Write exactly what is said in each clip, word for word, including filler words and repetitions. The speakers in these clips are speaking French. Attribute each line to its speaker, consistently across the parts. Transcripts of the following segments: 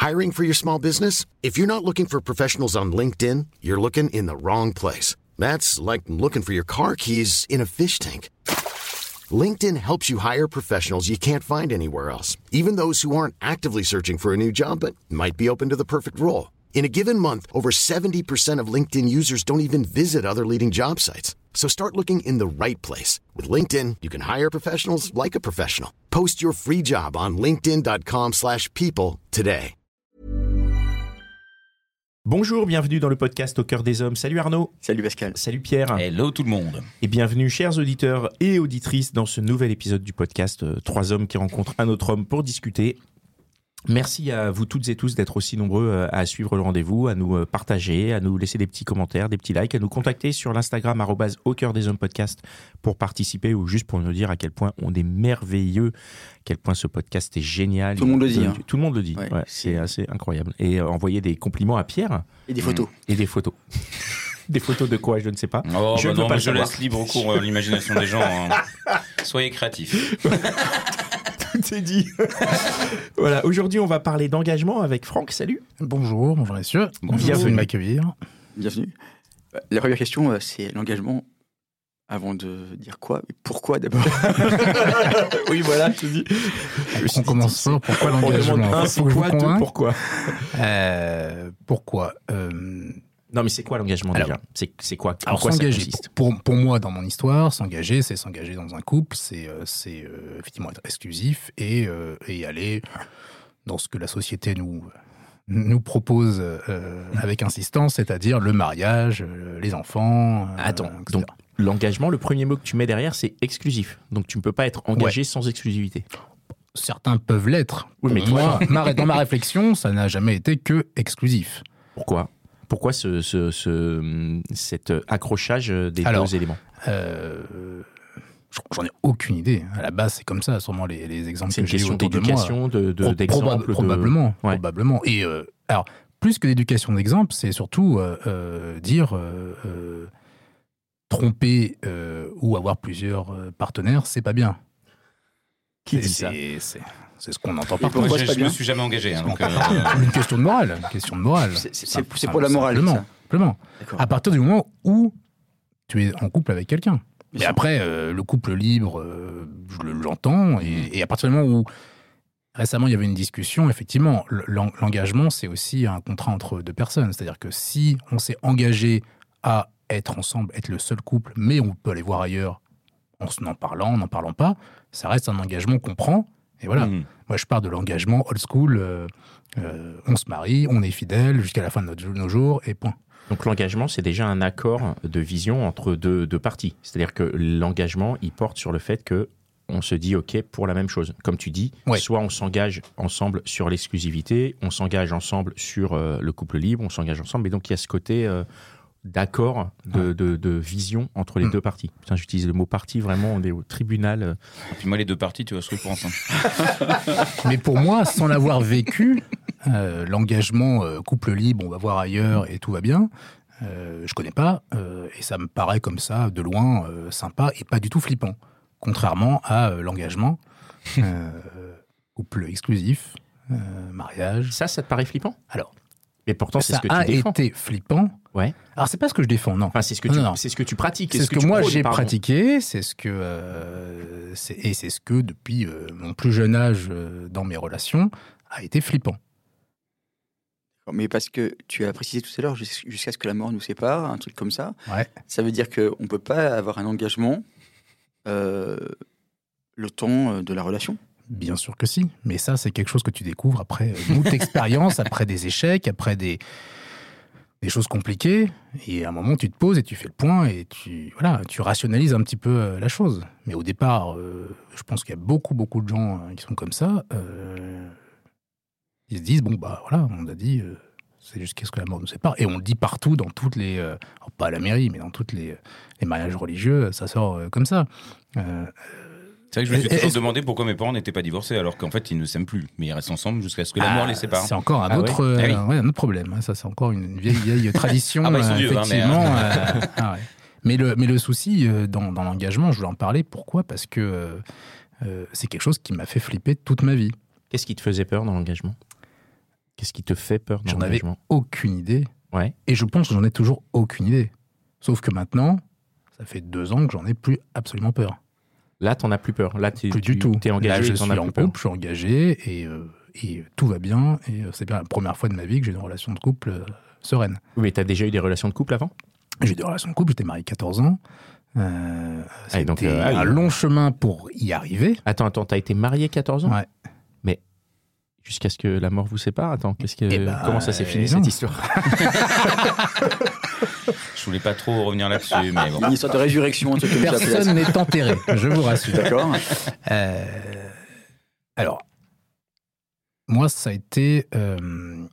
Speaker 1: Hiring for your small business? If you're not looking for professionals on LinkedIn, you're looking in the wrong place. That's like looking for your car keys in a fish tank. LinkedIn helps you hire professionals you can't find anywhere else, even those who aren't actively searching for a new job but might be open to the perfect role. In a given month, over seventy percent of LinkedIn users don't even visit other leading job sites. So start looking in the right place. With LinkedIn, you can hire professionals like a professional. Post your free job on linkedin.com slash people today.
Speaker 2: Bonjour, bienvenue dans le podcast Au cœur des hommes. Salut Arnaud.
Speaker 3: Salut Pascal.
Speaker 2: Salut Pierre.
Speaker 4: Hello tout le monde.
Speaker 2: Et bienvenue chers auditeurs et auditrices dans ce nouvel épisode du podcast euh, Trois hommes qui rencontrent un autre homme pour discuter. Merci à vous toutes et tous d'être aussi nombreux à suivre le rendez-vous, à nous partager, à nous laisser des petits commentaires, des petits likes, à nous contacter sur l'Instagram arobase au cœur des hommes podcast pour participer ou juste pour nous dire à quel point on est merveilleux, à quel point ce podcast est génial.
Speaker 3: Tout le monde le dit. Hein.
Speaker 2: Tout le monde le dit,
Speaker 3: ouais,
Speaker 2: ouais, c'est assez incroyable. Et euh, envoyer des compliments à Pierre.
Speaker 3: Et des photos.
Speaker 2: Et des photos. Des photos de quoi, je ne sais pas.
Speaker 4: Oh,
Speaker 2: je
Speaker 4: bah
Speaker 2: ne
Speaker 4: non,
Speaker 2: pas
Speaker 4: je laisse libre cours à l'imagination des gens. Hein. Soyez créatifs.
Speaker 2: Tout est dit. Voilà, aujourd'hui on va parler d'engagement avec Franck. Salut.
Speaker 5: Bonjour, bonjour messieurs.
Speaker 2: Bonjour.
Speaker 5: Bienvenue de m'accueillir.
Speaker 3: Bienvenue. La première question, c'est l'engagement. Avant de dire quoi, mais pourquoi d'abord?
Speaker 2: Oui, voilà, je te dis.
Speaker 5: On commence par pourquoi l'engagement.
Speaker 2: Un, c'est quoi, deux, pourquoi
Speaker 5: euh, Pourquoi euh...
Speaker 2: Non, mais c'est quoi l'engagement
Speaker 5: alors,
Speaker 2: déjà c'est, c'est quoi,
Speaker 5: alors,
Speaker 2: quoi
Speaker 5: s'engager,
Speaker 2: ça consiste
Speaker 5: pour, pour moi, dans mon histoire, s'engager, c'est s'engager dans un couple, c'est, c'est euh, effectivement être exclusif et, euh, et aller dans ce que la société nous, nous propose euh, avec insistance, c'est-à-dire le mariage, euh, les enfants. Euh,
Speaker 2: Attends,
Speaker 5: et cetera.
Speaker 2: donc l'engagement, le premier mot que tu mets derrière, c'est exclusif. Donc tu ne peux pas être engagé ouais. sans exclusivité.
Speaker 5: Certains peuvent l'être.
Speaker 2: Oui, mais
Speaker 5: moi, ma, dans ma réflexion, ça n'a jamais été que exclusif.
Speaker 2: Pourquoi ? Pourquoi ce, ce, ce, cet accrochage des
Speaker 5: Alors,
Speaker 2: deux éléments
Speaker 5: euh, J'en ai aucune idée. À la base, c'est comme ça, sûrement les, les exemples
Speaker 2: c'est
Speaker 5: que j'ai eu autour de moi.
Speaker 2: C'est une question d'éducation, de, de, d'exemple
Speaker 5: Proba- Probablement,
Speaker 2: de... Ouais.
Speaker 5: probablement. Et euh, alors, plus que d'éducation d'exemple, c'est surtout euh, euh, dire euh, euh, tromper euh, ou avoir plusieurs euh, partenaires, c'est pas bien.
Speaker 2: Qui
Speaker 5: c'est,
Speaker 2: dit ça
Speaker 5: c'est, c'est, c'est ce qu'on entend partout.
Speaker 4: Moi,
Speaker 3: Pourquoi
Speaker 4: je,
Speaker 3: c'est pas
Speaker 4: je
Speaker 3: bien
Speaker 4: me suis jamais engagé. Hein, donc, euh...
Speaker 5: Une question de morale. Une question de morale.
Speaker 3: C'est, c'est, c'est, c'est pour la morale.
Speaker 5: Simplement.
Speaker 3: Ça.
Speaker 5: simplement. À partir du moment où tu es en couple avec quelqu'un.
Speaker 3: Bien
Speaker 5: et après, euh, le couple libre, euh, je l'entends. Et, et à partir du moment où, récemment, il y avait une discussion, effectivement, l'engagement, c'est aussi un contrat entre deux personnes. C'est-à-dire que si on s'est engagé à être ensemble, être le seul couple, mais on peut aller voir ailleurs en en parlant, en n'en parlant pas, ça reste un engagement qu'on prend. Et voilà. Mmh. Moi, je pars de l'engagement old school. Euh, euh, on se marie, on est fidèle jusqu'à la fin de notre, nos jours, et point.
Speaker 2: Donc l'engagement, c'est déjà un accord de vision entre deux, deux parties. C'est-à-dire que l'engagement, il porte sur le fait que on se dit OK pour la même chose. Comme tu dis, ouais. soit on s'engage ensemble sur l'exclusivité, on s'engage ensemble sur euh, le couple libre, on s'engage ensemble. Et donc il y a ce côté euh, d'accord de, ouais. de, de vision entre les mmh. deux parties. Putain, j'utilise le mot partie, vraiment, on est au tribunal.
Speaker 4: Et puis moi, les deux parties, tu vas se retrouver ensemble.
Speaker 5: Mais pour moi, sans l'avoir vécu, euh, l'engagement euh, couple libre, on va voir ailleurs et tout va bien, euh, je connais pas, euh, et ça me paraît comme ça, de loin, euh, sympa et pas du tout flippant. Contrairement à euh, l'engagement, euh, couple exclusif, euh, mariage.
Speaker 2: Ça, ça te paraît flippant ?
Speaker 5: Alors,
Speaker 2: et pourtant, c'est
Speaker 5: ça
Speaker 2: ce que tu
Speaker 5: a
Speaker 2: défends.
Speaker 5: été flippant.
Speaker 2: Ouais.
Speaker 5: Alors, c'est pas ce que je défends, non.
Speaker 2: Enfin, c'est ce que
Speaker 5: non,
Speaker 2: tu,
Speaker 5: non.
Speaker 2: c'est ce que tu pratiques.
Speaker 5: C'est ce, ce que,
Speaker 2: que
Speaker 5: moi
Speaker 2: prônes,
Speaker 5: j'ai
Speaker 2: pardon.
Speaker 5: pratiqué. C'est ce que euh, c'est, et c'est ce que depuis euh, mon plus jeune âge euh, dans mes relations a été flippant.
Speaker 3: Mais parce que tu as précisé tout à l'heure jusqu'à ce que la mort nous sépare, un truc comme ça.
Speaker 5: Ouais.
Speaker 3: Ça veut dire qu'on ne peut pas avoir un engagement euh, le temps de la relation.
Speaker 5: Bien sûr que si, mais ça c'est quelque chose que tu découvres après moult expériences, après des échecs, après des, des choses compliquées, et à un moment tu te poses et tu fais le point et tu, voilà, tu rationalises un petit peu la chose. Mais au départ, euh, je pense qu'il y a beaucoup beaucoup de gens euh, qui sont comme ça, euh, ils se disent bon bah voilà, on a dit euh, c'est jusqu'à ce que la mort nous sépare, et on le dit partout dans toutes les, euh, pas à la mairie, mais dans toutes les, les mariages religieux, ça sort euh, comme ça. Euh,
Speaker 4: C'est vrai que je me suis toujours demandé pourquoi mes parents n'étaient pas divorcés, alors qu'en fait, ils ne s'aiment plus. Mais ils restent ensemble jusqu'à ce que la
Speaker 5: ah,
Speaker 4: mort les sépare.
Speaker 5: C'est encore un
Speaker 4: ah
Speaker 5: autre,
Speaker 4: ouais.
Speaker 5: euh,
Speaker 4: ah oui.
Speaker 5: ouais, un autre problème. Ça, c'est encore une vieille, vieille tradition.
Speaker 4: Ah bah, ils sont vieux,
Speaker 5: effectivement.
Speaker 4: Hein, mais,
Speaker 5: euh, ah ouais. mais, le, mais le souci euh, dans, dans l'engagement, je voulais en parler. Pourquoi ? Parce que euh, euh, c'est quelque chose qui m'a fait flipper toute ma vie.
Speaker 2: Qu'est-ce qui te faisait peur dans l'engagement ? Qu'est-ce qui te fait peur dans
Speaker 5: J'en avais
Speaker 2: l'engagement ?
Speaker 5: aucune idée.
Speaker 2: Ouais.
Speaker 5: Et je pense que j'en ai toujours aucune idée. Sauf que maintenant, ça fait deux ans que j'en ai plus absolument peur.
Speaker 2: Là, t'en as plus peur. Là, t'es,
Speaker 5: plus
Speaker 2: tu,
Speaker 5: du tout.
Speaker 2: T'es engagé.
Speaker 5: Là, je
Speaker 2: et t'en
Speaker 5: suis
Speaker 2: as
Speaker 5: en
Speaker 2: plus peur.
Speaker 5: couple, je suis engagé et, euh, et tout va bien. Et euh, c'est bien la première fois de ma vie que j'ai une relation de couple euh, sereine.
Speaker 2: Oui, mais t'as déjà eu des relations de couple avant ?
Speaker 5: J'ai eu des relations de couple, j'étais marié quatorze ans. Euh,
Speaker 2: Ah, et donc,
Speaker 5: c'était
Speaker 2: euh, ah,
Speaker 5: un
Speaker 2: oui.
Speaker 5: long chemin pour y arriver.
Speaker 2: Attends, attends, t'as été marié quatorze ans ?
Speaker 5: Ouais.
Speaker 2: Mais jusqu'à ce que la mort vous sépare ? Attends, qu'est-ce que,
Speaker 5: Eh ben,
Speaker 2: comment ça s'est fini
Speaker 5: euh,
Speaker 2: cette
Speaker 5: non.
Speaker 2: histoire ?
Speaker 4: Je voulais pas trop revenir là-dessus, mais bon.
Speaker 3: Une histoire de résurrection, un truc comme ça. peut-être.
Speaker 5: Personne n'est enterré, je vous rassure.
Speaker 3: D'accord.
Speaker 5: Euh, alors, moi, ça a été euh,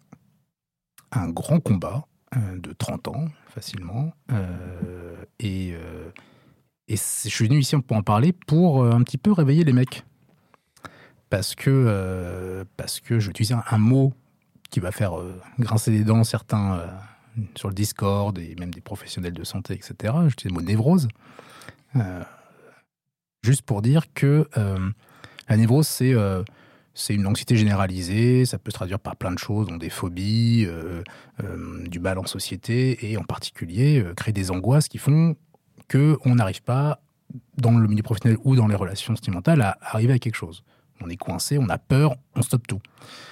Speaker 5: un grand combat euh, de trente ans, facilement. Euh, et euh, et c'est- je suis venu ici pour en parler pour euh, un petit peu réveiller les mecs. Parce que, euh, parce que je vais utiliser un, un mot qui va faire euh, grincer les dents certains euh, sur le Discord et même des professionnels de santé, et cetera. J'utilise le mot névrose. Euh, juste pour dire que euh, la névrose, c'est euh, c'est une anxiété généralisée, ça peut se traduire par plein de choses, dont des phobies, euh, euh, du mal en société, et en particulier euh, créer des angoisses qui font qu'on n'arrive pas, dans le milieu professionnel ou dans les relations sentimentales, à arriver à quelque chose. On est coincé, on a peur, on stoppe tout.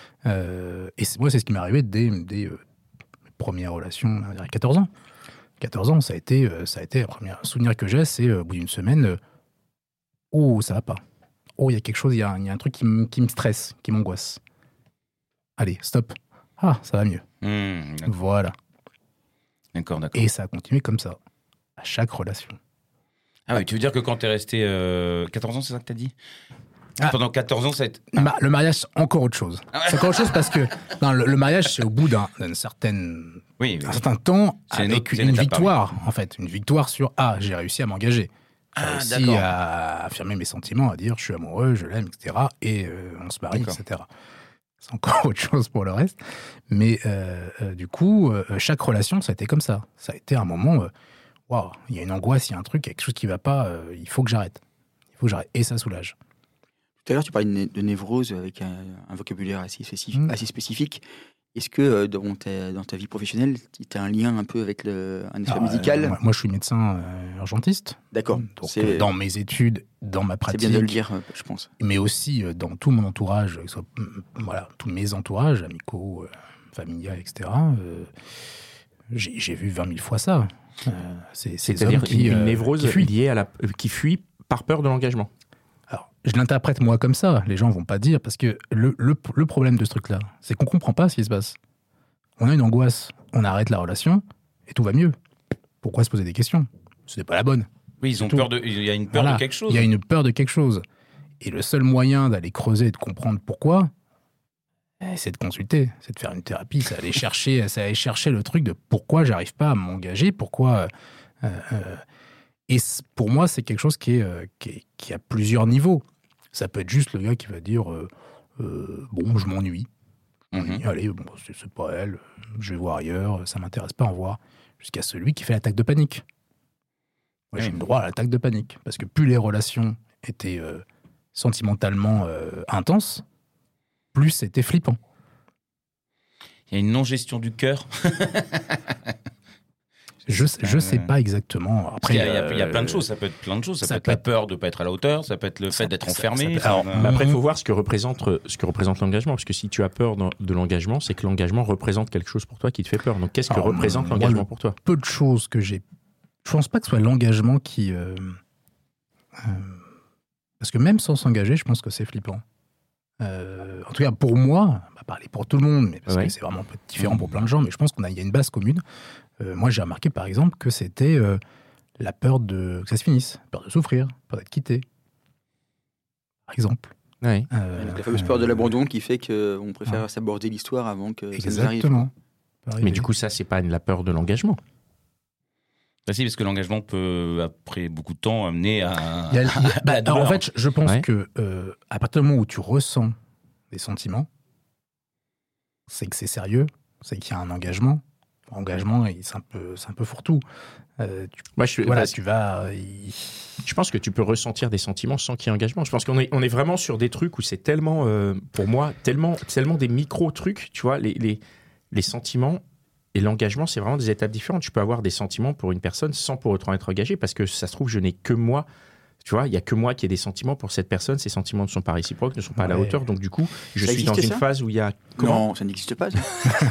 Speaker 5: Euh, et c'est- moi, c'est ce qui m'est arrivé dès, dès euh, mes premières relations, on va dire, à quatorze ans. quatorze ans, ça a été, euh, ça a été le premier souvenir que j'ai, c'est euh, au bout d'une semaine, euh, oh, ça va pas. Oh, il y a quelque chose, il y, a un- il y a un truc qui, me- qui me stresse, qui m'angoisse. Allez, stop. Ah, ça va mieux.
Speaker 4: Mmh, d'accord,
Speaker 5: Voilà.
Speaker 4: d'accord, d'accord.
Speaker 5: Et ça a continué comme ça, à chaque relation.
Speaker 4: Ah oui, tu veux dire que quand t'es resté euh, quatorze ans, c'est ça que t'as dit
Speaker 5: Ah.
Speaker 4: Pendant quatorze ans, ça a été...
Speaker 5: Le ma- Le mariage, c'est encore autre chose. C'est encore autre chose parce que non, le, le mariage, c'est au bout d'un, d'une certaine,
Speaker 4: Oui, oui.
Speaker 5: un certain temps,
Speaker 4: C'est une
Speaker 5: avec
Speaker 4: autre-
Speaker 5: une,
Speaker 4: c'est une étape,
Speaker 5: victoire, en fait. Une victoire sur « Ah, j'ai réussi à m'engager. J'ai
Speaker 4: Ah,
Speaker 5: réussi
Speaker 4: d'accord.
Speaker 5: à affirmer mes sentiments, à dire « Je suis amoureux, je l'aime, et cetera. » Et euh, on se marie,
Speaker 4: D'accord.
Speaker 5: et cetera. C'est encore autre chose pour le reste. Mais euh, euh, du coup, euh, chaque relation, ça a été comme ça. Ça a été un moment, euh, waouh, il y a une angoisse, il y a un truc, il y a quelque chose qui ne va pas, euh, il faut que j'arrête. Il faut que j'arrête. Et ça soulage.
Speaker 3: Tout à l'heure, tu parlais de, né- de névrose avec un, un vocabulaire assez spécifique.
Speaker 5: Mm.
Speaker 3: Assez spécifique. Est-ce que euh, dans, ta, dans ta vie professionnelle, tu as un lien un peu avec le, un espace
Speaker 5: Alors,
Speaker 3: médical
Speaker 5: euh, moi, moi, je suis médecin euh, urgentiste.
Speaker 3: D'accord.
Speaker 5: Donc,
Speaker 3: C'est
Speaker 5: euh, dans mes études, dans ma
Speaker 3: c'est
Speaker 5: pratique,
Speaker 3: bien de le dire, euh, je pense.
Speaker 5: mais aussi euh, dans tout mon entourage, que ce soit, mm, voilà, tous mes entourages, amicaux, euh, familiaux, et cetera, euh, j'ai j'ai vu vingt mille fois ça. Euh, c'est ces
Speaker 2: C'est-à-dire
Speaker 5: hommes qui,
Speaker 2: une
Speaker 5: euh,
Speaker 2: névrose
Speaker 5: qui fuient.
Speaker 2: liée à la, euh, qui fuit par peur de l'engagement.
Speaker 5: Alors, je l'interprète moi comme ça. Les gens vont pas dire, parce que le, le, le problème de ce truc-là, c'est qu'on comprend pas ce qui se passe. On a une angoisse, on arrête la relation, et tout va mieux. Pourquoi se poser des questions ? Ce n'est pas la bonne.
Speaker 4: Oui, ils ont
Speaker 5: tout.
Speaker 4: peur de... Il y a une peur
Speaker 5: Voilà.
Speaker 4: de quelque chose.
Speaker 5: Il y a une peur de quelque chose. Et le seul moyen d'aller creuser et de comprendre pourquoi, eh, c'est de consulter, c'est de faire une thérapie, c'est aller chercher, c'est aller chercher le truc de pourquoi j'arrive pas à m'engager, pourquoi. euh, euh, et c- pour moi, c'est quelque chose qui, est, euh, qui, est- qui a plusieurs niveaux. Ça peut être juste le gars qui va dire euh, euh, bon, je m'ennuie.
Speaker 4: Mhm.
Speaker 5: Allez, bon, c'est c'est pas elle, je vais voir ailleurs, ça m'intéresse pas à en voir. Jusqu'à celui qui fait l'attaque de panique. Moi, j'ai
Speaker 4: Oui.
Speaker 5: le droit à l'attaque de panique. Parce que plus les relations étaient euh, sentimentalement euh, intenses, plus c'était flippant.
Speaker 4: Il y a une non-gestion du cœur.
Speaker 5: Je, je sais
Speaker 4: Euh,
Speaker 5: pas exactement.
Speaker 4: Parce
Speaker 5: Après,
Speaker 4: qu'il y, a- il y a- il y a
Speaker 5: euh,
Speaker 4: plein de choses. Ça peut être plein de choses. Ça,
Speaker 5: ça
Speaker 4: peut être
Speaker 5: peut
Speaker 4: la
Speaker 5: être-
Speaker 4: peur de ne pas être à la hauteur. Ça peut être le
Speaker 5: Ça-
Speaker 4: fait d'être
Speaker 5: ça-
Speaker 4: enfermé.
Speaker 5: ça peut-
Speaker 4: enfin,
Speaker 5: alors,
Speaker 2: Mais après, il
Speaker 5: Mhm.
Speaker 2: faut voir ce que représente, ce que représente l'engagement. Parce que si tu as peur dans- de l'engagement, c'est que l'engagement représente quelque chose pour toi qui te fait peur. Donc, qu'est-ce que
Speaker 5: Alors,
Speaker 2: représente
Speaker 5: moi,
Speaker 2: l'engagement
Speaker 5: le-
Speaker 2: pour toi ?
Speaker 5: peu de choses que j'ai. Je pense pas que ce soit l'engagement qui. euh, euh, parce que même sans s'engager, je pense que c'est flippant. Euh, en tout cas, pour moi, on va parler pour tout le monde, mais parce
Speaker 2: Ouais.
Speaker 5: que c'est vraiment un peu différent pour plein de gens, mais je pense qu'il y a une base commune. Euh, moi, j'ai remarqué par exemple que c'était euh, la peur de que ça se finisse, peur de souffrir, peur d'être quitté. Par exemple.
Speaker 2: Ouais.
Speaker 5: Euh,
Speaker 3: Donc, la fameuse peur de
Speaker 5: euh,
Speaker 3: l'abandon qui fait qu'on préfère
Speaker 5: ouais.
Speaker 3: s'aborder l'histoire avant que ça nous arrive.
Speaker 5: Exactement. Peut
Speaker 2: Mais
Speaker 5: arriver.
Speaker 2: du coup, ça, c'est pas la peur de l'engagement.
Speaker 4: Bah si, parce que l'engagement peut, après beaucoup de temps, amener à,
Speaker 5: Il y a- il y a-
Speaker 4: à
Speaker 5: bah,
Speaker 4: la
Speaker 5: alors, en
Speaker 4: douleur.
Speaker 5: fait, je pense
Speaker 2: Ouais.
Speaker 5: que euh, à partir du moment où tu ressens des sentiments, c'est que c'est sérieux, c'est qu'il y a un engagement. Engagement, c'est un peu, c'est un peu fourre-tout. Euh, tu,
Speaker 2: Moi, je,
Speaker 5: voilà,
Speaker 2: bah,
Speaker 5: tu vas. Il...
Speaker 2: Je pense que tu peux ressentir des sentiments sans qu'il y ait engagement. Je pense qu'on est, on est vraiment sur des trucs où c'est tellement, euh, pour moi, tellement, tellement des micro-trucs, tu vois, les, les, les sentiments et l'engagement, c'est vraiment des étapes différentes. Tu peux avoir des sentiments pour une personne sans pour autant être engagé, parce que ça se trouve, je n'ai que moi. Tu vois, il n'y a que moi qui ai des sentiments pour cette personne. Ces sentiments ne sont pas réciproques, ne sont pas à la
Speaker 5: Ouais.
Speaker 2: hauteur. Donc, du coup, je
Speaker 3: Ça
Speaker 2: suis dans
Speaker 3: existe,
Speaker 2: une
Speaker 3: ça
Speaker 2: phase où il y a. Comment
Speaker 3: Non, ça n'existe pas. Ça.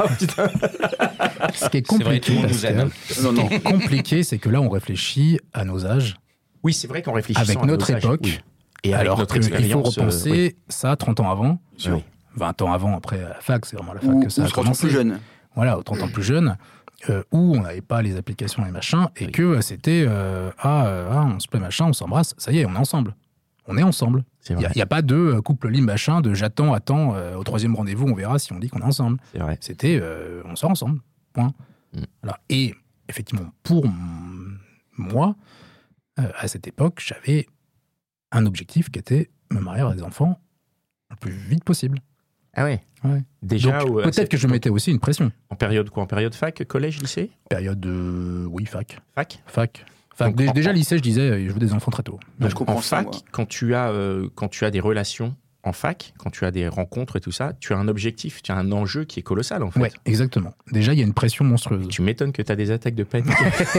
Speaker 5: Ce qui est
Speaker 4: C'est vrai, tout
Speaker 5: compliqué,
Speaker 4: le monde
Speaker 5: parce
Speaker 4: nous aime.
Speaker 5: que-
Speaker 3: Non, non.
Speaker 5: ce qui est compliqué, c'est que là, on réfléchit à nos âges,
Speaker 2: Oui, c'est vrai qu'en réfléchissant
Speaker 5: avec
Speaker 2: à
Speaker 5: notre
Speaker 2: nos âges,
Speaker 5: époque,
Speaker 2: oui. Et avec
Speaker 5: alors
Speaker 2: notre
Speaker 5: qu'il faut
Speaker 2: expérience, euh,
Speaker 5: repenser
Speaker 2: oui.
Speaker 5: ça trente ans avant,
Speaker 2: Oui.
Speaker 5: vingt ans avant, après à la fac, c'est vraiment à la fac
Speaker 3: Ou,
Speaker 5: que ça
Speaker 3: ou
Speaker 5: a
Speaker 3: se retrouve
Speaker 5: commencé.
Speaker 3: plus jeune.
Speaker 5: Voilà, aux trente ans plus jeune, euh, où on n'avait pas les applications et machin, et
Speaker 2: Oui.
Speaker 5: que euh, c'était euh, ah, euh, ah, on se plaît machin, on s'embrasse, ça y est, on est ensemble. On est ensemble.
Speaker 2: C'est
Speaker 5: Il
Speaker 2: vrai.
Speaker 5: n'y a, a pas de euh, couple libre machin, de j'attends, attends, euh, au troisième rendez-vous, on verra si on dit qu'on est ensemble.
Speaker 2: C'est vrai.
Speaker 5: C'était euh, on sort ensemble. Point.
Speaker 2: Mm.
Speaker 5: Voilà. Et effectivement, pour m- moi, euh, à cette époque, j'avais un objectif qui était me marier avec des enfants le plus vite possible.
Speaker 2: Ah ouais.
Speaker 5: Ouais.
Speaker 2: Déjà,
Speaker 5: Donc,
Speaker 2: ou, à
Speaker 5: peut-être
Speaker 2: cette
Speaker 5: que je
Speaker 2: époque,
Speaker 5: mettais aussi une pression.
Speaker 2: En période quoi? En période fac, collège, lycée?
Speaker 5: Période de. Oui, fac.
Speaker 2: Fac.
Speaker 5: Fac. Fac.
Speaker 2: Donc,
Speaker 5: Dé-
Speaker 2: en-
Speaker 5: Déjà, lycée, je disais, euh, je veux des enfants très tôt.
Speaker 3: Moi, je comprends
Speaker 2: en
Speaker 3: ça,
Speaker 2: fac,
Speaker 3: moi.
Speaker 2: quand tu as euh, quand tu as des relations en fac, quand tu as des rencontres et tout ça, tu as un objectif, tu as un enjeu qui est colossal en fait.
Speaker 5: Ouais, exactement. Déjà, il y a une pression monstrueuse.
Speaker 2: Tu m'étonnes que tu as des attaques de panique.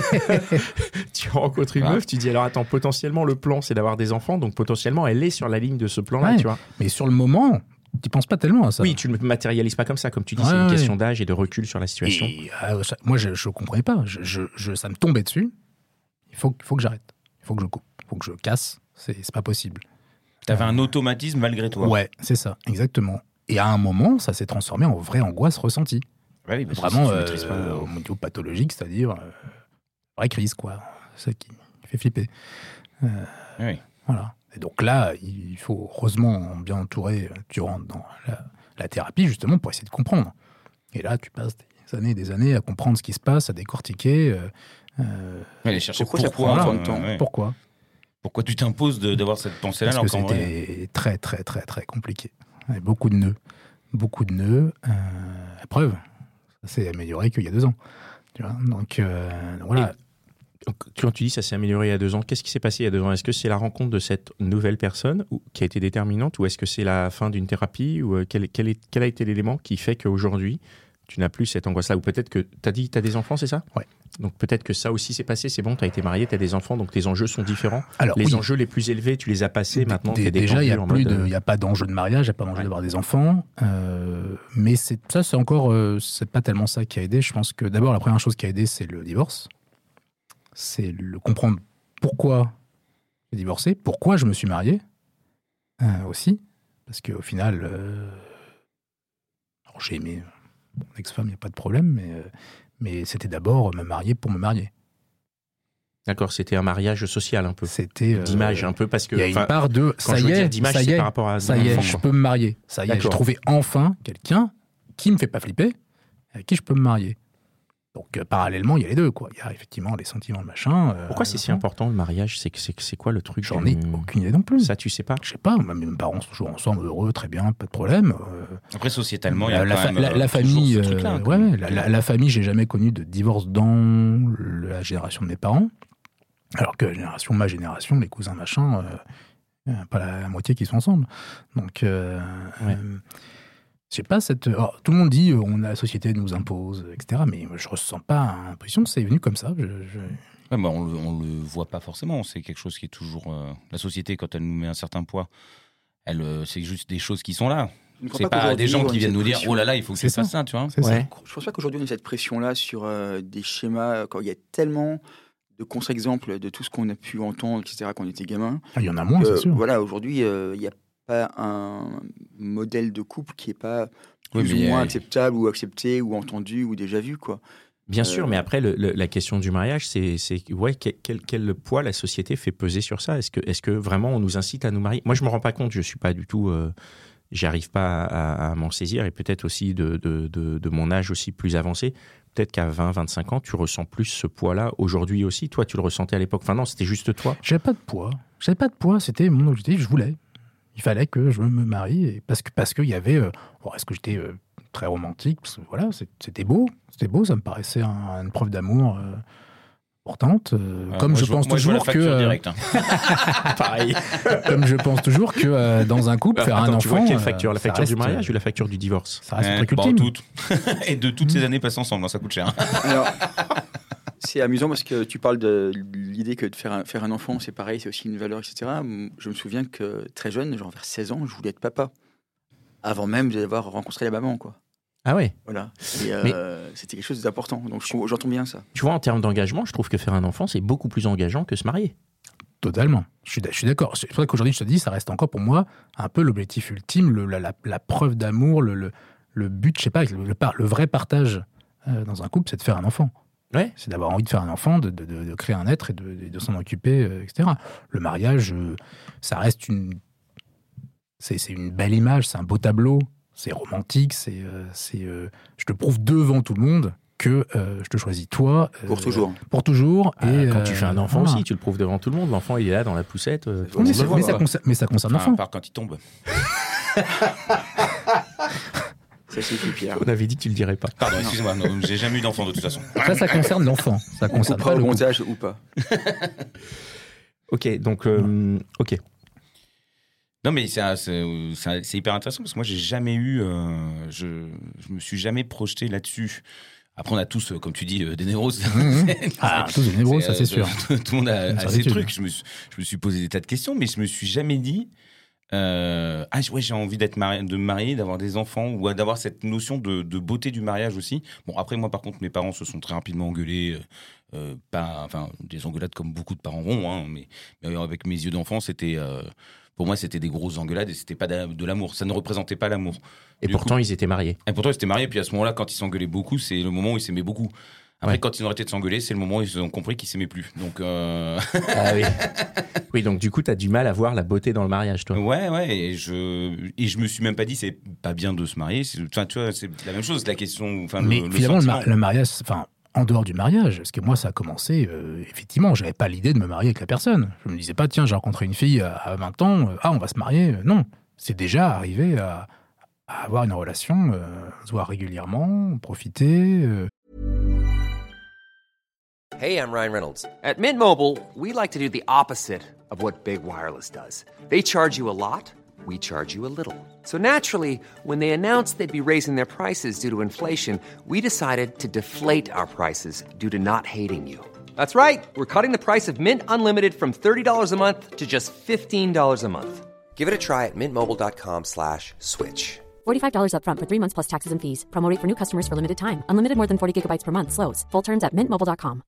Speaker 2: Tu rencontres une
Speaker 4: Ah.
Speaker 2: meuf, tu dis alors attends, potentiellement le plan c'est d'avoir des enfants, donc potentiellement elle est sur la ligne de ce plan-là,
Speaker 5: Ouais.
Speaker 2: tu vois.
Speaker 5: Mais sur le moment, tu penses pas tellement à ça.
Speaker 2: Oui, tu ne le matérialises pas comme ça, comme tu dis,
Speaker 5: Ouais,
Speaker 2: c'est une
Speaker 5: ouais.
Speaker 2: question d'âge et de recul sur la situation.
Speaker 5: Et, euh, ça- moi, je ne comprenais pas. Je, je, je- ça me tombait dessus. Il faut, faut que j'arrête. Il faut que je coupe. Il faut que je casse. C'est c'est pas possible.
Speaker 4: T'avais un automatisme malgré toi.
Speaker 5: Ouais, c'est ça, exactement. Et à un moment, ça s'est transformé en vraie angoisse ressentie.
Speaker 4: Ouais, oui, parce que
Speaker 5: Vraiment,
Speaker 4: si tu
Speaker 5: euh,
Speaker 4: maîtrises pas, euh,
Speaker 5: au niveau pathologique, c'est-à-dire euh, vraie crise, quoi. C'est ça qui, qui fait flipper. Euh,
Speaker 4: oui.
Speaker 5: Voilà. Et donc là, il faut, heureusement, bien entouré, tu rentres dans la, la thérapie, justement, pour essayer de comprendre. Et là, tu passes des années et des années à comprendre ce qui se passe, à décortiquer. Euh, euh,
Speaker 4: Aller chercher
Speaker 3: Pourquoi ça
Speaker 4: pourquoi,
Speaker 3: prend
Speaker 4: euh,
Speaker 3: autant de temps
Speaker 4: ouais.
Speaker 5: pourquoi
Speaker 4: Pourquoi tu t'imposes de- d'avoir cette pensée-là
Speaker 5: Parce que
Speaker 4: alors qu'en vrai,
Speaker 5: c'était très, très, très, très compliqué. Il y avait beaucoup de nœuds. Beaucoup de nœuds. Euh, la preuve, ça s'est amélioré qu'il y a deux ans. Tu vois, donc, euh, donc voilà.
Speaker 2: Quand tu dis ça s'est amélioré il y a deux ans, qu'est-ce qui s'est passé il y a deux ans? Est-ce que c'est la rencontre de cette nouvelle personne ou, qui a été déterminante, ou est-ce que c'est la fin d'une thérapie, ou euh, quel, quel, est, quel a été l'élément qui fait qu'aujourd'hui tu n'as plus cette angoisse-là? Ou peut-être que tu as dit que tu as des enfants, c'est ça?
Speaker 5: Ouais.
Speaker 2: Donc peut-être que ça aussi s'est passé, c'est bon, tu as été marié, tu as des enfants, donc tes enjeux sont différents.
Speaker 5: Alors,
Speaker 2: Les
Speaker 5: oui.
Speaker 2: enjeux les plus élevés, tu les as passés,
Speaker 5: D-
Speaker 2: maintenant
Speaker 5: d-
Speaker 2: tu es
Speaker 5: Déjà, il n'y a,
Speaker 2: détendu en
Speaker 5: plus
Speaker 2: mode,
Speaker 5: de-
Speaker 2: euh,
Speaker 5: il y a pas d'enjeu de mariage, il n'y a pas d'enjeu
Speaker 2: Ouais.
Speaker 5: d'avoir des enfants. euh, mais c'est, ça, c'est encore. euh, c'est pas tellement ça qui a aidé. Je pense que d'abord, la première chose qui a aidé, c'est le divorce. C'est le comprendre pourquoi j'ai divorcé, pourquoi je me suis marié euh, aussi. Parce qu'au final, euh, alors j'ai aimé mon ex-femme, il n'y a pas de problème, mais, euh, mais c'était d'abord me marier pour me marier.
Speaker 2: D'accord, c'était un mariage social un peu.
Speaker 5: C'était. euh,
Speaker 2: D'image un peu, parce que.
Speaker 5: Il y a
Speaker 2: enfin,
Speaker 5: une part de.
Speaker 2: quand
Speaker 5: Ça
Speaker 2: je
Speaker 5: y
Speaker 2: veux dire
Speaker 5: est,
Speaker 2: d'image,
Speaker 5: ça y
Speaker 2: c'est
Speaker 5: est,
Speaker 2: par rapport à
Speaker 5: ça
Speaker 2: des
Speaker 5: y est,
Speaker 2: enfants,
Speaker 5: je
Speaker 2: quoi.
Speaker 5: peux me marier. Ça y est, j'ai
Speaker 2: D'accord.
Speaker 5: trouvé enfin quelqu'un qui me fait pas flipper, avec qui je peux me marier. Donc euh, parallèlement, il y a les deux, quoi. Il y a effectivement les sentiments, le machin. euh,
Speaker 2: Pourquoi c'est si important le mariage? C'est, c'est, c'est quoi le truc?
Speaker 5: J'en
Speaker 2: du-
Speaker 5: ai aucune idée non plus.
Speaker 2: Ça, tu sais pas?
Speaker 5: Je sais pas, moi, mes parents sont toujours ensemble, heureux, très bien, pas de problème. Euh,
Speaker 4: après sociétalement, il y a
Speaker 5: la,
Speaker 4: quand
Speaker 5: fa-
Speaker 4: même
Speaker 5: la-
Speaker 4: euh,
Speaker 5: la
Speaker 4: toujours
Speaker 5: famille,
Speaker 4: ce truc-là,
Speaker 5: euh,
Speaker 4: quand
Speaker 5: ouais,
Speaker 4: même.
Speaker 5: ouais, la, la- la famille, j'ai jamais connu de divorce dans la génération de mes parents. Alors que la génération, ma génération, les cousins machin, euh, euh, pas la, la moitié qui sont ensemble. Donc, euh,
Speaker 2: Ouais.
Speaker 5: euh, je sais pas, cette, alors, tout le monde dit, euh, on a la société nous impose, et cetera. Mais je ressens pas l'impression que c'est venu comme ça. Je, je-
Speaker 4: Ouais, bah, on, le, on le voit pas forcément. C'est quelque chose qui est toujours. euh, la société, quand elle nous met un certain poids, elle, euh, c'est juste des choses qui sont là.
Speaker 3: Je ne crois
Speaker 4: C'est pas
Speaker 3: qu'aujourd'hui,
Speaker 4: des gens
Speaker 3: on
Speaker 4: qui
Speaker 3: ait
Speaker 4: viennent
Speaker 3: cette
Speaker 4: nous dire
Speaker 3: pression.
Speaker 4: oh là là, il faut que
Speaker 5: C'est
Speaker 4: je fasse
Speaker 5: ça.
Speaker 4: ça, tu vois.
Speaker 5: c'est ça.
Speaker 2: Ouais.
Speaker 3: Je pense pas qu'aujourd'hui on ait cette pression-là sur euh, des schémas, quand il y a tellement de contre-exemples de tout ce qu'on a pu entendre, et cetera, quand on était gamin.
Speaker 5: Ah, il y en a moins,
Speaker 3: que,
Speaker 5: c'est sûr.
Speaker 3: Voilà, aujourd'hui, euh, il n'y a pas un modèle de couple qui n'est pas
Speaker 4: Oui,
Speaker 3: plus
Speaker 4: mais,
Speaker 3: ou moins
Speaker 4: euh,
Speaker 3: acceptable ou accepté ou entendu ou déjà vu, quoi.
Speaker 2: Bien
Speaker 3: Euh,
Speaker 2: sûr, mais après, le- le- la question du mariage, c'est, c'est ouais, quel, quel, quel poids la société fait peser sur ça? Est-ce que, est-ce que vraiment on nous incite à nous marier? Moi, je me rends pas compte, je suis pas du tout... Euh, j'arrive pas à, à m'en saisir, et peut-être aussi de, de, de, de mon âge aussi plus avancé. Peut-être qu'à vingt, vingt-cinq ans, tu ressens plus ce poids-là aujourd'hui aussi. Toi, tu le ressentais à l'époque. Enfin non, c'était juste toi.
Speaker 5: J'avais pas de poids. J'avais pas de poids, c'était mon objectif, je voulais. Il fallait que je me marie, et parce que parce qu'il y avait... euh, bon, est-ce que j'étais euh, très romantique. Parce que, voilà, c'était beau, c'était beau, ça me paraissait un, une preuve d'amour euh, importante. Euh,
Speaker 4: euh,
Speaker 5: comme
Speaker 4: moi,
Speaker 5: je,
Speaker 4: je
Speaker 5: pense
Speaker 4: moi,
Speaker 5: toujours
Speaker 4: je
Speaker 5: que,
Speaker 4: euh, direct, hein.
Speaker 2: Pareil.
Speaker 5: comme je pense toujours que euh, dans un couple, faire
Speaker 2: Attends,
Speaker 5: un
Speaker 2: tu
Speaker 5: enfant,
Speaker 2: vois quelle facture, la
Speaker 5: ça
Speaker 2: facture
Speaker 5: reste,
Speaker 2: du mariage ou la facture du divorce?
Speaker 5: Ça reste
Speaker 4: euh,
Speaker 5: un truc
Speaker 4: bon,
Speaker 5: ultime.
Speaker 4: toutes. Et de toutes ces années passées ensemble, hein, ça coûte cher.
Speaker 3: Alors, c'est amusant parce que tu parles de l'idée que de faire un, faire un enfant, c'est pareil, c'est aussi une valeur, et cetera. Je me souviens que très jeune, genre vers seize ans, je voulais être papa. Avant même d'avoir rencontré la maman, quoi.
Speaker 2: Ah ouais.
Speaker 3: Voilà. Et euh, c'était quelque chose d'important. Donc j'entends bien ça.
Speaker 2: Tu vois, en termes d'engagement, je trouve que faire un enfant, c'est beaucoup plus engageant que se marier.
Speaker 5: Totalement. Je suis, je suis d'accord. C'est pour ça qu'aujourd'hui, je te dis, ça reste encore pour moi un peu l'objectif ultime, le, la, la, la preuve d'amour, le, le, le but, je sais pas, le, le, le vrai partage euh, dans un couple, c'est de faire un enfant.
Speaker 2: Ouais.
Speaker 5: C'est d'avoir envie de faire un enfant, de, de, de, de créer un être et de, de, de s'en occuper, euh, et cetera. Le mariage, euh, ça reste une... C'est, c'est une belle image, c'est un beau tableau, c'est romantique, c'est, euh, c'est, euh, je te prouve devant tout le monde que euh, je te choisis toi. Euh,
Speaker 3: pour toujours.
Speaker 5: Pour toujours.
Speaker 2: Ah,
Speaker 5: et,
Speaker 2: quand
Speaker 5: euh,
Speaker 2: tu fais un enfant
Speaker 5: voilà.
Speaker 2: aussi, tu le prouves devant tout le monde. L'enfant, il est là dans la poussette. Euh,
Speaker 5: Oui, mais,
Speaker 3: ça,
Speaker 5: mais, ça concerne, mais ça concerne
Speaker 4: Enfin,
Speaker 5: l'enfant.
Speaker 4: à part quand il tombe.
Speaker 3: Ça suffit, Pierre.
Speaker 2: On avait dit que tu le dirais pas.
Speaker 4: Pardon, excuse-moi, non, j'ai jamais eu d'enfant de toute façon.
Speaker 5: Ça, ça concerne l'enfant. Ça
Speaker 3: Ou
Speaker 5: concerne
Speaker 3: pas
Speaker 5: pas
Speaker 3: au
Speaker 5: le couple.
Speaker 3: montage ou pas.
Speaker 2: Ok, donc, euh, ok.
Speaker 4: Non, mais c'est, c'est, c'est, c'est hyper intéressant parce que moi, j'ai jamais eu. Euh, je, je me suis jamais projeté là-dessus. Après, on a tous, comme tu dis, des névroses.
Speaker 5: Mmh. Ah, tous des névroses, ça c'est sûr.
Speaker 4: Tout, tout le monde a,
Speaker 5: Une
Speaker 4: a ses
Speaker 5: certitude.
Speaker 4: trucs. Je me, suis, je me suis posé des tas de questions, mais je me suis jamais dit. Euh, ah ouais, j'ai envie d'être marié, de me marier, d'avoir des enfants ou d'avoir cette notion de, de beauté du mariage aussi. Bon, après moi par contre, mes parents se sont très rapidement engueulés, euh, pas, enfin des engueulades comme beaucoup de parents vont, hein, mais, mais avec mes yeux d'enfant, c'était, euh, pour moi, c'était des grosses engueulades et c'était pas de, de l'amour. Ça ne représentait pas l'amour.
Speaker 2: Et
Speaker 4: Du
Speaker 2: pourtant,
Speaker 4: coup,
Speaker 2: ils étaient mariés.
Speaker 4: et pourtant ils étaient mariés. Puis à ce moment-là, quand ils s'engueulaient beaucoup, c'est le moment où ils s'aimaient beaucoup. Après,
Speaker 2: Ouais.
Speaker 4: quand ils ont arrêté de s'engueuler, c'est le moment où ils ont compris qu'ils s'aimaient plus. Donc, euh...
Speaker 2: Ah oui. Oui, donc du coup, tu as du mal à voir la beauté dans le mariage, toi.
Speaker 4: ouais, ouais. Et je, et je me suis même pas dit c'est pas bien de se marier. C'est, enfin, tu vois, c'est la même chose, la question. Enfin,
Speaker 5: Mais
Speaker 4: le,
Speaker 5: finalement,
Speaker 4: le,
Speaker 5: le,
Speaker 4: sentiment.
Speaker 5: mar- le mariage, enfin, en dehors du mariage, parce que moi, ça a commencé, euh, effectivement, j'avais pas l'idée de me marier avec la personne. Je me disais pas, tiens, j'ai rencontré une fille à, à vingt ans, euh, ah, on va se marier. Euh, Non, c'est déjà arrivé à, à avoir une relation, euh, se voir régulièrement, profiter. euh.
Speaker 6: Hey, I'm Ryan Reynolds. At Mint Mobile, we like to do the opposite of what Big Wireless does. They charge you a lot, we charge you a little. So naturally, when they announced they'd be raising their prices due to inflation, we decided to deflate our prices due to not hating you. That's right. We're cutting the price of Mint Unlimited from thirty dollars a month to just fifteen dollars a month. Give it a try at mintmobile.com slash switch.
Speaker 7: forty-five dollars up front for three months plus taxes and fees. Promo rate for new customers for limited time. Unlimited more than forty gigabytes per month. Slows full terms at mint mobile dot com.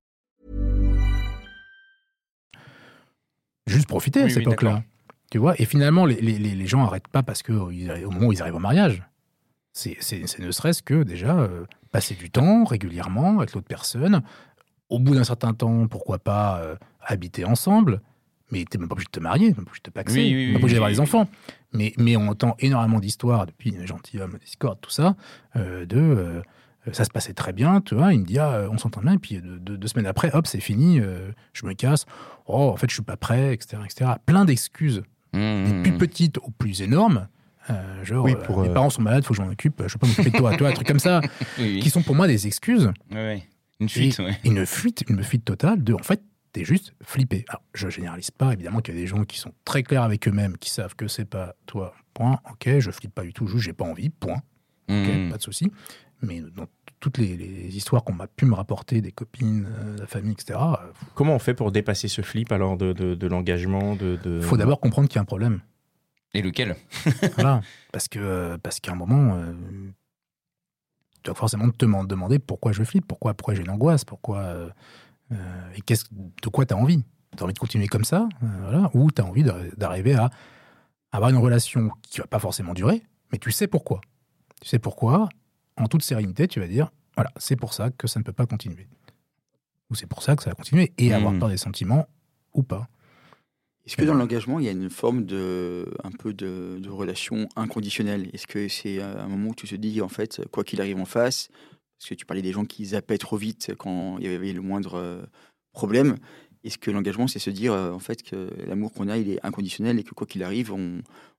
Speaker 5: Juste profiter à
Speaker 4: Oui,
Speaker 5: cette
Speaker 4: oui,
Speaker 5: époque-là.
Speaker 4: d'accord.
Speaker 5: Tu vois, et finalement, les, les, les gens n'arrêtent pas parce qu'au moment où ils arrivent au mariage. C'est, c'est, c'est ne serait-ce que déjà euh, passer du temps régulièrement avec l'autre personne. Au bout d'un certain temps, pourquoi pas euh, habiter ensemble. Mais tu n'es même pas obligé de te marier, tu n'es pas obligé de te paxer,
Speaker 4: Oui, oui,
Speaker 5: tu n'es
Speaker 4: oui,
Speaker 5: pas obligé
Speaker 4: oui,
Speaker 5: d'avoir
Speaker 4: oui,
Speaker 5: des
Speaker 4: oui.
Speaker 5: enfants. Mais, mais on entend énormément d'histoires depuis Gentilhomme, Discord, tout ça, euh, de euh, ça se passait très bien, tu vois. Il me dit, ah, on s'entend bien, et puis deux, deux, deux semaines après, hop, c'est fini, euh, je me casse. Oh, en fait, je suis pas prêt, et cetera, et cetera. Plein d'excuses,
Speaker 4: Mmh,
Speaker 5: des
Speaker 4: mmh,
Speaker 5: plus
Speaker 4: mmh.
Speaker 5: petites aux plus énormes. Euh, genre,
Speaker 2: Oui,
Speaker 5: euh,
Speaker 2: pour,
Speaker 5: mes
Speaker 2: euh,
Speaker 5: parents sont malades, faut que je m'en occupe, je peux pas m'occuper de toi, tu vois, un truc comme ça,
Speaker 4: Oui, oui.
Speaker 5: qui sont pour moi des excuses.
Speaker 4: Ouais, ouais. Une fuite,
Speaker 5: Et
Speaker 4: ouais.
Speaker 5: une fuite, une fuite totale de, en fait, t'es juste flippé. Alors, je généralise pas, évidemment qu'il y a des gens qui sont très clairs avec eux-mêmes, qui savent que c'est pas toi, point, ok, je flippe pas du tout, juste j'ai pas envie, point, ok,
Speaker 4: Mmh.
Speaker 5: pas de souci. Mais dans toutes les, les histoires qu'on m'a pu me rapporter, des copines, euh, la famille, et cetera, euh,
Speaker 2: Comment on fait pour dépasser ce flip alors de, de, de l'engagement de, de...
Speaker 5: faut d'abord comprendre qu'il y a un problème.
Speaker 4: Et lequel?
Speaker 5: Voilà. Parce que euh, parce qu'à un moment, euh, tu dois forcément te man- demander pourquoi je flippe, pourquoi, pourquoi j'ai une angoisse, pourquoi euh, euh, et qu'est-ce, de quoi tu as envie. Tu as envie de continuer comme ça, euh, voilà, ou tu as envie d'ar- d'arriver à avoir une relation qui va pas forcément durer, mais tu sais pourquoi. Tu sais pourquoi, en toute sérénité, tu vas dire, voilà, c'est pour ça que ça ne peut pas continuer. Ou c'est pour ça que ça va continuer, et avoir
Speaker 4: Mhm.
Speaker 5: peur des sentiments, ou pas.
Speaker 3: Est-ce que dans l'engagement, il y a une forme de, un peu de, de relation inconditionnelle? Est-ce que c'est un moment où tu te dis, en fait, quoi qu'il arrive en face, parce que tu parlais des gens qui zappaient trop vite quand il y avait le moindre euh, problème, est-ce que l'engagement, c'est se dire, euh, en fait, que l'amour qu'on a, il est inconditionnel et que quoi qu'il arrive, on,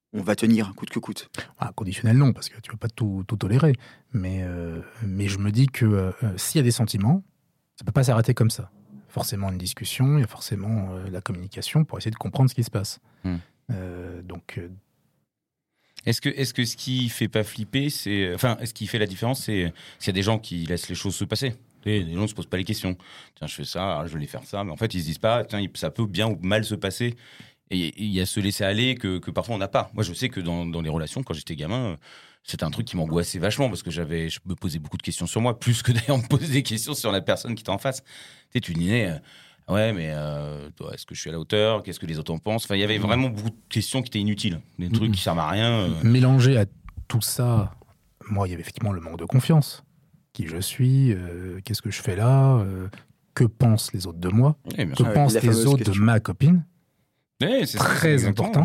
Speaker 3: on va tenir coûte que coûte.
Speaker 5: Ah, conditionnel, non, parce que tu ne peux pas tout, tout tolérer. Mais, euh, mais je me dis que euh, s'il y a des sentiments, ça ne peut pas s'arrêter comme ça. Forcément une discussion, il y a forcément euh, la communication pour essayer de comprendre ce qui se passe.
Speaker 4: Mmh.
Speaker 5: Euh, donc... Euh,
Speaker 4: Est-ce que, est-ce que ce qui fait pas flipper, c'est, enfin, ce qui fait la différence, c'est s'il y a des gens qui laissent les choses se passer. Et les gens ne se posent pas les questions. Tiens, je fais ça, alors je vais les faire ça, mais en fait, ils se disent pas, tiens, ça peut bien ou mal se passer. Et il y a ce laisser aller que, que parfois on n'a pas. Moi, je sais que dans, dans les relations, quand j'étais gamin, c'était un truc qui m'angoissait vachement parce que j'avais, je me posais beaucoup de questions sur moi, plus que d'ailleurs me poser des questions sur la personne qui était en face. Tu sais, tu disais, euh, ouais, mais euh, toi, est-ce que je suis à la hauteur ? Qu'est-ce que les autres en pensent ? Enfin, il y avait vraiment beaucoup de questions qui étaient inutiles, des mmh. trucs qui servent à rien. Euh...
Speaker 5: Mélangé à tout ça, moi, il y avait effectivement le manque de confiance. Qui je suis, euh, qu'est-ce que je fais là, euh, que pensent les autres de moi,
Speaker 4: oui,
Speaker 5: que
Speaker 3: ouais,
Speaker 5: pensent les autres
Speaker 3: question.
Speaker 5: de ma copine.
Speaker 4: Oui, c'est
Speaker 5: très
Speaker 4: ça,
Speaker 5: important.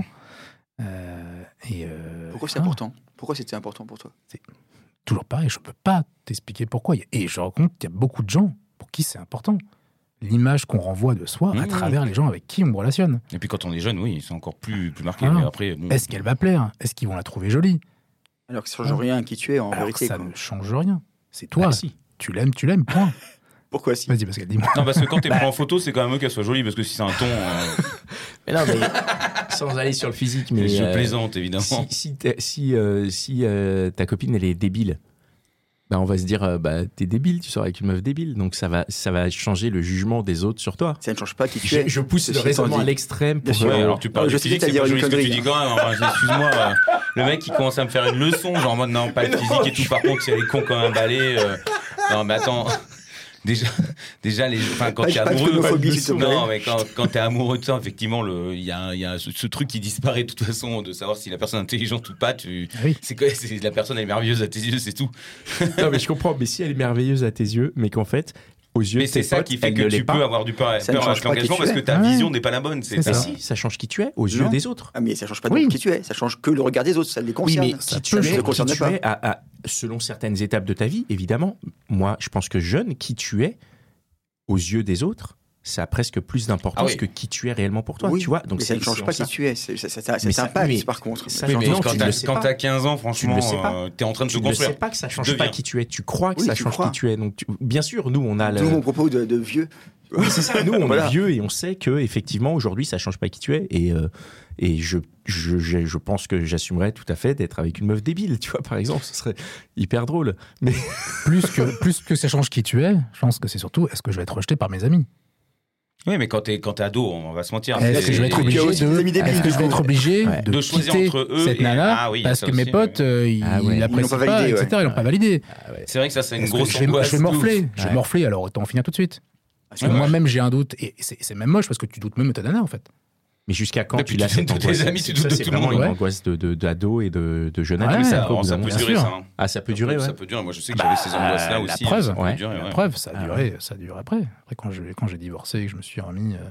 Speaker 5: Euh, et euh,
Speaker 3: pourquoi c'est
Speaker 5: ah,
Speaker 3: important ? Pourquoi c'était important pour toi ?
Speaker 5: C'est toujours pareil, je ne peux pas t'expliquer pourquoi. Et je rencontre qu'il y a beaucoup de gens pour qui c'est important. L'image qu'on renvoie de soi mmh. à travers les gens avec qui on me relationne.
Speaker 4: Et puis quand on est jeune, oui, c'est encore plus, plus marqué.
Speaker 5: Ah,
Speaker 4: mais après, bon...
Speaker 5: Est-ce qu'elle va plaire ? Est-ce qu'ils vont la trouver jolie ?
Speaker 3: Alors que ça ne change ah. rien qui tu es en
Speaker 5: Alors
Speaker 3: vérité.
Speaker 5: Ça
Speaker 3: quoi.
Speaker 5: ne change rien. C'est toi.
Speaker 2: Ah, si.
Speaker 5: Tu l'aimes, tu l'aimes, point.
Speaker 3: Pourquoi si ?
Speaker 5: Vas-y, Pascal, dis-moi.
Speaker 4: Non, parce que quand t'es pris en photo, c'est quand même mieux qu'elle soit jolie, parce que si c'est un ton... Euh...
Speaker 2: mais non, mais sans aller sur le physique, mais...
Speaker 4: Je
Speaker 2: euh,
Speaker 4: plaisante, évidemment.
Speaker 2: Si, si, si, euh, si euh, ta copine, elle est débile, bah, on va se dire, euh, bah, t'es débile, tu sors avec une meuf débile, donc ça va, ça va changer le jugement des autres sur toi.
Speaker 3: Ça ne change pas qui tu
Speaker 2: je,
Speaker 3: es.
Speaker 2: Je pousse le raisonnement à l'extrême. Pour
Speaker 4: ouais, alors tu parles
Speaker 3: je
Speaker 4: de physique, c'est pas joli ce que tu dis quand même. Enfin, excuse-moi, euh, le mec qui commence à me faire une leçon, genre en mode non, pas de physique et tout, par contre, si elle est con comme un balai... Euh... Non, mais attends... Déjà, déjà les, enfin, quand t'es amoureux, non, mais quand, quand t'es amoureux de ça, effectivement, il y a, y a ce, ce truc qui disparaît de toute façon, de savoir si la personne est intelligente ou pas. Tu,
Speaker 5: oui.
Speaker 4: c'est quoi, c'est, la personne elle est merveilleuse à tes yeux, c'est tout.
Speaker 2: Non, mais je comprends. Mais si elle est merveilleuse à tes yeux, mais qu'en fait, aux yeux
Speaker 4: mais
Speaker 2: de tes
Speaker 4: c'est ça
Speaker 2: potes,
Speaker 4: qui fait que tu peux
Speaker 2: pas.
Speaker 4: avoir du peur,
Speaker 3: ça
Speaker 4: peur avec l'engagement parce que ta
Speaker 5: ouais.
Speaker 4: vision n'est pas la bonne. C'est,
Speaker 5: c'est
Speaker 2: ça.
Speaker 5: ça.
Speaker 2: Si, ça change qui tu es aux
Speaker 3: non.
Speaker 2: yeux des autres.
Speaker 3: Ah, mais ça change pas
Speaker 5: oui.
Speaker 3: de qui tu es. Ça change que le regard des autres. Ça les concerne.
Speaker 2: Oui, mais
Speaker 3: ça
Speaker 2: qui tu es,
Speaker 3: ne concerne
Speaker 2: qui tu
Speaker 3: pas.
Speaker 2: es à, à, selon certaines étapes de ta vie, évidemment. Moi, je pense que jeune, qui tu es aux yeux des autres, ça a presque plus d'importance ah oui. que qui tu es réellement pour toi,
Speaker 3: oui,
Speaker 2: tu vois. Donc
Speaker 3: mais
Speaker 2: c'est,
Speaker 3: ça ne change pas
Speaker 2: ça.
Speaker 3: qui tu es, c'est, ça, ça, ça, ça t'impacte par contre.
Speaker 2: Ça,
Speaker 4: oui, mais
Speaker 2: non,
Speaker 4: quand,
Speaker 2: tu
Speaker 4: t'as,
Speaker 2: le
Speaker 4: quand t'as quinze ans, franchement, euh, t'es en train de
Speaker 2: tu
Speaker 4: te construire.
Speaker 2: Tu ne sais pas que ça change pas qui tu es, tu crois que
Speaker 3: oui,
Speaker 2: ça change
Speaker 3: crois.
Speaker 2: qui tu es. Donc, tu... bien sûr, nous, on a...
Speaker 3: Tout
Speaker 2: le...
Speaker 3: mon propos de, de vieux.
Speaker 2: Oui, c'est ça, nous, on
Speaker 3: voilà.
Speaker 2: est vieux et on sait que effectivement aujourd'hui, ça change pas qui tu es. Et, euh, et je, je, je, je pense que j'assumerais tout à fait d'être avec une meuf débile, tu vois, par exemple. Ce serait hyper drôle. Mais...
Speaker 5: plus, que, plus que ça change qui tu es, je pense que c'est surtout, est-ce que je vais être rejeté par mes amis ?
Speaker 4: Oui, mais quand t'es, quand t'es ado, on va se mentir.
Speaker 5: Est-ce
Speaker 4: c'est,
Speaker 5: que je vais être obligé de, est-ce que je vais être obligé
Speaker 2: ouais.
Speaker 5: de,
Speaker 4: de choisir
Speaker 5: quitter
Speaker 4: entre eux
Speaker 5: cette
Speaker 4: et...
Speaker 5: nana
Speaker 4: ah oui,
Speaker 5: parce que
Speaker 4: aussi,
Speaker 5: mes potes,
Speaker 4: ouais.
Speaker 5: euh, ils,
Speaker 3: ah ouais.
Speaker 5: ils l'apprécient
Speaker 3: pas,
Speaker 5: pas,
Speaker 3: validé,
Speaker 5: et cetera.
Speaker 3: Ouais.
Speaker 5: Ils l'ont pas validé.
Speaker 4: Ah ouais. C'est vrai que ça, c'est une
Speaker 5: est-ce
Speaker 4: grosse
Speaker 5: je vais,
Speaker 4: angoisse.
Speaker 5: je vais morfler,
Speaker 4: ouais.
Speaker 5: je vais morfler, alors autant en finir tout de suite. Parce que ouais, moi-même, j'ai un doute, et c'est, c'est même moche parce que tu doutes même de ta nana en fait.
Speaker 2: Mais jusqu'à quand
Speaker 4: Depuis
Speaker 2: tu l'as fait
Speaker 4: de tes amis, tu doutes de tout le monde.
Speaker 2: C'est vraiment
Speaker 5: ouais.
Speaker 2: une angoisse de, de, d'ado et de, de jeune
Speaker 5: ouais,
Speaker 2: adulte.
Speaker 4: Ça,
Speaker 2: ça,
Speaker 4: ça peut durer, ça.
Speaker 2: Ah, ça peut durer, ouais.
Speaker 4: Ça peut durer. Moi, je sais que j'avais ces angoisses-là aussi.
Speaker 5: La preuve,
Speaker 4: ça
Speaker 5: ouais.
Speaker 4: durer,
Speaker 5: la
Speaker 4: ouais.
Speaker 5: preuve, ça a
Speaker 2: ah,
Speaker 5: duré,
Speaker 2: ouais.
Speaker 5: ça a duré après. Après, quand, je, quand j'ai divorcé et que je me suis remis euh,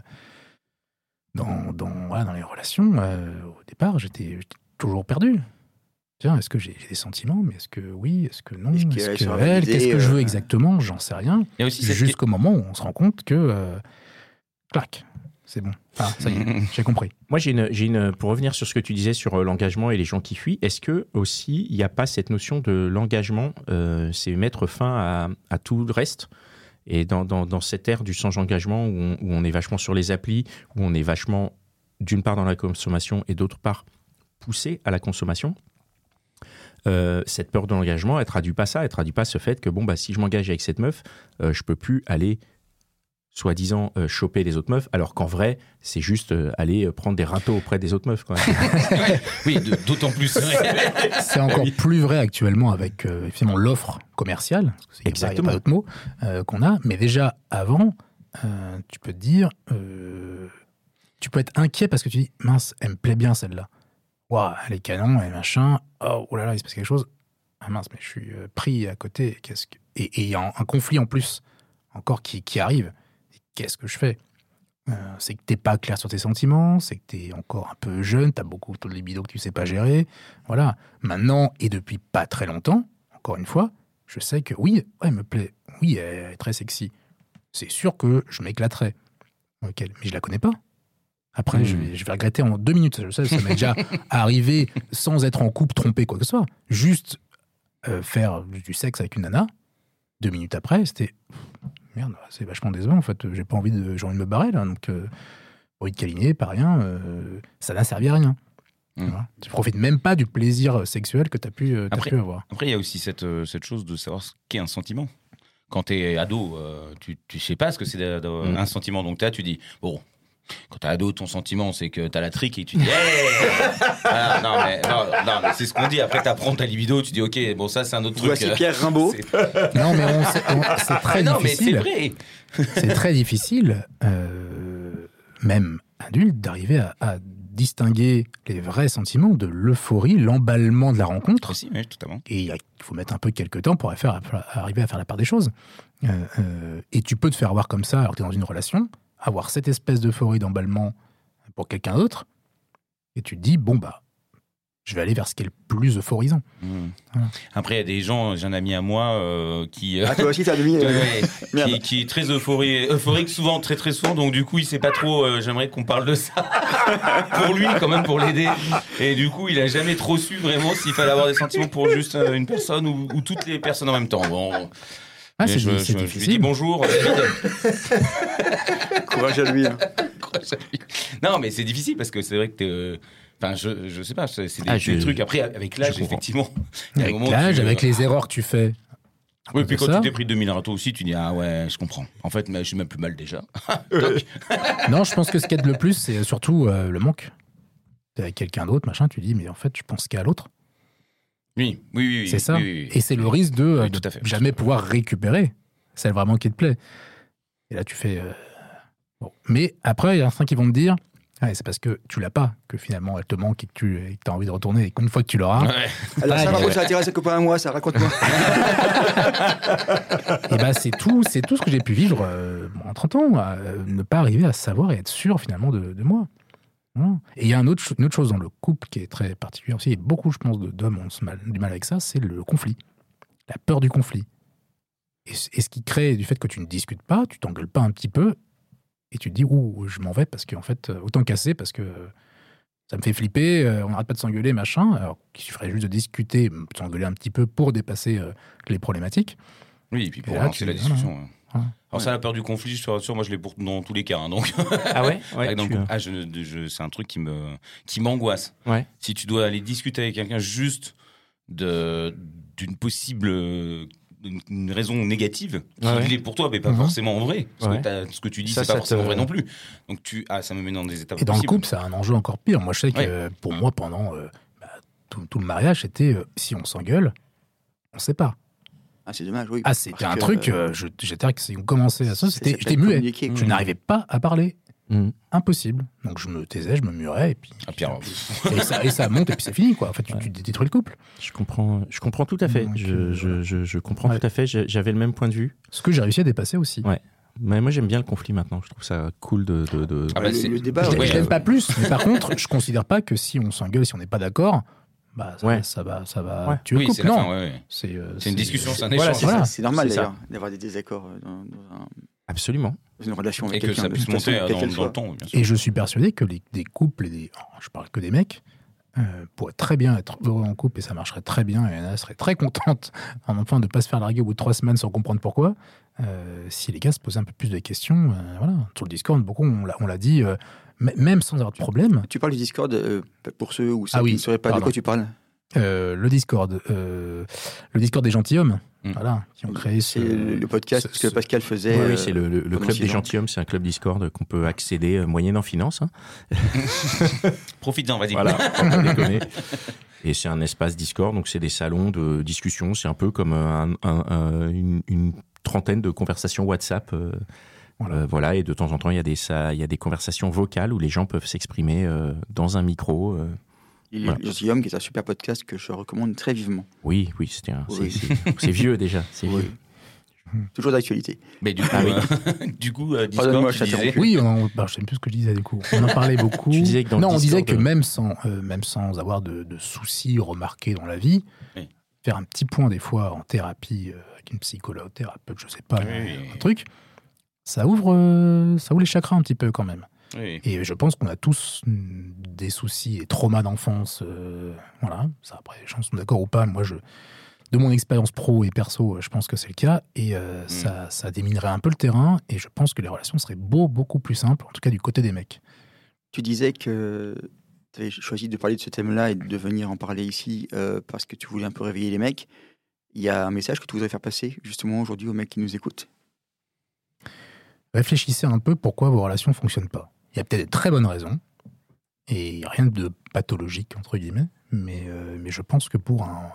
Speaker 5: dans, dans, voilà, dans les relations, euh, au départ, j'étais, j'étais toujours perdu. Tiens, est-ce que j'ai, j'ai des sentiments ? Mais est-ce que oui ? Est-ce que non ?
Speaker 3: Est-ce,
Speaker 5: est-ce
Speaker 3: que
Speaker 5: que elle ? Qu'est-ce que
Speaker 3: euh...
Speaker 5: je veux exactement ? J'en sais rien.
Speaker 4: Il y a aussi
Speaker 5: jusqu'au moment où on se rend compte que, euh, clac, c'est bon. Ah, ça y est, j'ai compris.
Speaker 2: Moi, j'ai une, j'ai une, pour revenir sur ce que tu disais sur euh, l'engagement et les gens qui fuient, est-ce que aussi il n'y a pas cette notion de l'engagement, euh, c'est mettre fin à, à tout le reste ? Et dans, dans, dans cette ère du sans-engagement où on, où on est vachement sur les applis, où on est vachement, d'une part dans la consommation et d'autre part poussé à la consommation, euh, cette peur de l'engagement, elle traduit pas ça, elle traduit pas ce fait que bon, bah, si je m'engage avec cette meuf, euh, je peux plus aller soi-disant euh, choper les autres meufs, alors qu'en vrai, c'est juste euh, aller euh, prendre des râteaux auprès des autres meufs. Quoi.
Speaker 4: Oui, de, d'autant plus.
Speaker 5: C'est encore plus vrai actuellement avec euh, effectivement l'offre commerciale, parce qu'il n'y a, a pas d'autre mot, euh, qu'on a. Mais déjà, avant, euh, tu peux te dire, euh, tu peux être inquiet parce que tu dis, mince, elle me plaît bien celle-là. Waouh, elle est canon, elle est machin. Oh, oh là là, il se passe quelque chose. Ah mince, mais je suis euh, pris à côté. Qu'est-ce que... Et il y a un, un conflit en plus, encore qui, qui arrive. Qu'est-ce que je fais ? euh, C'est que t'es pas clair sur tes sentiments, c'est que t'es encore un peu jeune, t'as beaucoup de libido que tu sais pas gérer. Voilà. Maintenant, et depuis pas très longtemps, encore une fois, je sais que oui, elle me plaît. Oui, elle est très sexy. C'est sûr que je m'éclaterais avec elle, mais je la connais pas. Après, mmh. je, vais, je vais regretter en deux minutes. Je sais, ça m'est déjà arrivé sans être en couple, trompé, quoi que ce soit. Juste euh, faire du sexe avec une nana, deux minutes après, c'était... Merde, c'est vachement décevant, en fait. J'ai pas envie de, j'ai envie de me barrer, là. Donc, euh, envie de câliner, pas rien. Euh, ça n'a servi à rien. Mmh. Voilà. Tu profites même pas du plaisir sexuel que tu as pu, euh, pu avoir.
Speaker 4: Après, il y a aussi cette, euh, cette chose de savoir ce qu'est un sentiment. Quand tu es ado, euh, tu ne sais pas ce que c'est de, de, mmh. un sentiment. Donc, là, tu dis, bon... Quand t'es ado, ton sentiment, c'est que t'as la trique et tu dis hey ah, non, mais, non, non, mais c'est ce qu'on dit. Après, t'apprends ta libido, tu dis ok, bon, ça, c'est un autre truc.
Speaker 3: Voici Pierre Rimbaud.
Speaker 5: C'est... Non, mais on, c'est, on, c'est très non, difficile.
Speaker 4: Mais c'est vrai.
Speaker 5: C'est très difficile, euh, même adulte, d'arriver à, à distinguer les vrais sentiments de l'euphorie, l'emballement de la rencontre.
Speaker 4: Aussi, oui, totalement.
Speaker 5: Et il faut mettre un peu quelques temps pour faire, arriver à faire la part des choses. Euh, euh, et tu peux te faire avoir comme ça alors que t'es dans une relation, avoir cette espèce d'euphorie, d'emballement pour quelqu'un d'autre, et tu te dis, bon, bah, je vais aller vers ce qui est le plus euphorisant. Mmh.
Speaker 4: Voilà. Après, il y a des gens, j'ai un ami à moi euh, qui...
Speaker 3: Ah, toi aussi, t'as deviné.
Speaker 4: euh, qui, qui est très euphorique, euphorique, souvent, très très souvent, donc du coup, il sait pas trop, euh, j'aimerais qu'on parle de ça, pour lui, quand même, pour l'aider. Et du coup, il a jamais trop su vraiment s'il fallait avoir des sentiments pour juste euh, une personne ou, ou toutes les personnes en même temps. Bon...
Speaker 5: Ah, c'est,
Speaker 4: je,
Speaker 5: c'est
Speaker 4: je,
Speaker 5: difficile.
Speaker 4: je lui dis bonjour.
Speaker 3: Courage à lui. Hein.
Speaker 4: Courage à lui. Non, mais c'est difficile parce que c'est vrai que t'es... Enfin, je, je sais pas, c'est, c'est des,
Speaker 2: ah,
Speaker 4: des
Speaker 2: je,
Speaker 4: trucs. Après, avec l'âge, effectivement.
Speaker 5: Avec l'âge, tu... avec les erreurs que tu fais.
Speaker 4: Oui, puis quand ça. Tu t'es pris deux mille râteaux aussi, tu dis ah ouais, je comprends. En fait, mais je suis même plus mal déjà.
Speaker 5: Non, je pense que ce qui aide le plus, c'est surtout euh, le manque. T'es avec quelqu'un d'autre, machin, tu dis mais en fait, je pense qu'à l'autre.
Speaker 4: Oui, oui, oui.
Speaker 5: C'est ça.
Speaker 4: Oui, oui, oui.
Speaker 5: Et c'est le risque de,
Speaker 4: oui,
Speaker 5: de
Speaker 4: tout à fait,
Speaker 5: jamais pouvoir récupérer celle vraiment qui te plaît. Et là, tu fais... Euh... Bon. Mais après, il y a certains qui vont te dire ah, c'est parce que tu l'as pas, que finalement, elle te manque et que tu as envie de retourner. Et qu'une fois que tu l'auras...
Speaker 3: Ouais. Alors, ça, par contre, ça a attiré ses copains à moi, ça, raconte-moi.
Speaker 5: Et bien, c'est tout, c'est tout ce que j'ai pu vivre euh, en trente ans, à euh, ne pas arriver à savoir et être sûr, finalement, de, de moi. Voilà. Et il y a un autre, une autre chose dans le couple qui est très particulière aussi, et beaucoup, je pense, d'hommes ont mal, du mal avec ça, c'est le conflit. La peur du conflit. Et, et ce qui crée du fait que tu ne discutes pas, tu t'engueules pas un petit peu, et tu te dis, ouh, je m'en vais, parce qu'en fait, autant casser, parce que ça me fait flipper, on n'arrête pas de s'engueuler, machin, alors qu'il suffirait juste de discuter, de s'engueuler un petit peu pour dépasser euh, les problématiques.
Speaker 4: Oui, et puis pour
Speaker 5: et
Speaker 4: là, c'est la discussion.
Speaker 5: Voilà.
Speaker 4: Hein. Alors ouais. Ça, la peur du conflit, je suis sûr, moi je l'ai pour dans tous les cas. Hein, donc.
Speaker 2: Ah ouais, ouais
Speaker 4: donc,
Speaker 2: tu...
Speaker 4: ah, je, je, c'est un truc qui me qui m'angoisse.
Speaker 2: Ouais.
Speaker 4: Si tu dois aller discuter avec quelqu'un juste de d'une possible une, une raison négative qui ouais. l'est pour toi, mais pas mmh. forcément en vrai, parce ouais. que ce que tu dis, ça, c'est pas forcément te... vrai non plus. Donc tu ah, ça me met dans des étapes.
Speaker 5: Et dans
Speaker 4: possibles.
Speaker 5: le couple, ça a un enjeu encore pire. Moi, je sais que ouais. pour moi, pendant euh, bah, tout, tout le mariage, c'était euh, si on s'engueule, on se sépare.
Speaker 3: Ah, c'est dommage, oui.
Speaker 5: Ah, c'était un que, truc, euh, je, j'étais que si on commençait à ça, c'était, j'étais muet. Mmh. Je n'arrivais pas à parler. Mmh. Impossible. Donc je me taisais, je me murais, et puis.
Speaker 4: Ah, Pierre.
Speaker 5: Et, ça, et ça monte, et puis c'est fini, quoi. En fait, tu, ouais. tu détruis le couple.
Speaker 2: Je comprends, je comprends tout à fait. Donc, je, je, je, je comprends ouais. tout à fait. J'avais le même point de vue.
Speaker 5: Ce que j'ai réussi à dépasser aussi.
Speaker 2: Ouais. Mais moi, j'aime bien le conflit maintenant. Je trouve ça cool de. de, de...
Speaker 3: Ah, bah, le, le débat.
Speaker 5: Je,
Speaker 3: ouais,
Speaker 5: je l'aime ouais. pas plus, mais par contre, je considère pas que si on s'engueule, si on n'est pas d'accord. Bah, ça, ouais. ça va, ça va
Speaker 2: ouais.
Speaker 5: tuer le
Speaker 4: oui,
Speaker 5: couple.
Speaker 4: C'est
Speaker 5: non,
Speaker 4: fin, ouais, ouais.
Speaker 5: c'est, euh,
Speaker 4: c'est une discussion, c'est un
Speaker 3: voilà,
Speaker 4: échange.
Speaker 3: c'est,
Speaker 5: voilà.
Speaker 3: c'est normal
Speaker 2: c'est
Speaker 3: d'ailleurs
Speaker 2: ça.
Speaker 3: d'avoir des désaccords dans, dans un,
Speaker 2: absolument
Speaker 3: dans une relation avec
Speaker 4: et
Speaker 3: quelqu'un.
Speaker 4: Et que ça puisse monter dans, dans le temps. Bien sûr.
Speaker 5: Et je suis persuadé que les, des couples, et des, oh, je parle que des mecs, euh, pourraient très bien être heureux en couple et ça marcherait très bien et Anna serait très contente en enfin de ne pas se faire larguer au bout de trois semaines sans comprendre pourquoi. Euh, si les gars se posaient un peu plus de questions, euh, voilà. Sur le Discord, beaucoup on l'a, on l'a dit, euh, même sans avoir de problème.
Speaker 3: Tu parles du Discord euh, pour ceux ou ceux
Speaker 5: ah oui,
Speaker 3: qui ne sauraient pas pardon. De quoi tu parles.
Speaker 5: Euh, le Discord, euh, le Discord des gentilshommes, mmh. voilà, qui ont créé ce,
Speaker 3: c'est le podcast ce, ce, que Pascal faisait.
Speaker 2: Oui, oui c'est le, le, le club des gentilshommes, c'est un club Discord qu'on peut accéder euh, moyennant finance. Hein.
Speaker 4: Profite-en, vas-y.
Speaker 2: Voilà, on peut déconner. Et c'est un espace Discord, donc c'est des salons de discussion, c'est un peu comme un, un, un, une, une trentaine de conversations WhatsApp. Euh, Voilà. Euh, voilà, et de temps en temps, il y a des, ça, il y a des conversations vocales où les gens peuvent s'exprimer euh, dans un micro. Euh,
Speaker 3: Il voilà. Gentilhomme, qui est un super podcast que je recommande très vivement.
Speaker 2: Oui, oui, c'était un,
Speaker 3: oui.
Speaker 2: C'est, c'est, c'est vieux déjà. C'est oui. vieux.
Speaker 3: Toujours d'actualité.
Speaker 4: Mais du coup, ah, oui. euh, du coup euh, Discord,
Speaker 3: moi,
Speaker 4: tu disais...
Speaker 5: Oui, on, bah, je sais plus ce que je disais du coup. On en parlait beaucoup.
Speaker 2: Tu disais que dans
Speaker 5: non,
Speaker 2: le
Speaker 5: on
Speaker 2: Discord,
Speaker 5: disait que même sans, euh, même sans avoir de, de soucis remarqués dans la vie, oui. faire un petit point des fois en thérapie euh, avec une psychologue, thérapeute, je sais pas,
Speaker 4: oui.
Speaker 5: un, un truc, ça ouvre, euh, ça ouvre les chakras un petit peu quand même.
Speaker 4: Oui.
Speaker 5: Et je pense qu'on a tous des soucis et traumas d'enfance. Euh, voilà, ça après, les gens sont d'accord ou pas. Moi, je, de mon expérience pro et perso, je pense que c'est le cas. Et euh, mmh. ça, ça déminerait un peu le terrain. Et je pense que les relations seraient beau, beaucoup plus simples, en tout cas du côté des mecs.
Speaker 3: Tu disais que tu avais choisi de parler de ce thème-là et de venir en parler ici euh, parce que tu voulais un peu réveiller les mecs. Il y a un message que tu voudrais faire passer justement aujourd'hui aux mecs qui nous écoutent.
Speaker 5: Réfléchissez un peu pourquoi vos relations ne fonctionnent pas. Il y a peut-être de très bonnes raisons, et rien de pathologique, entre guillemets, mais, euh, mais je pense que pour un,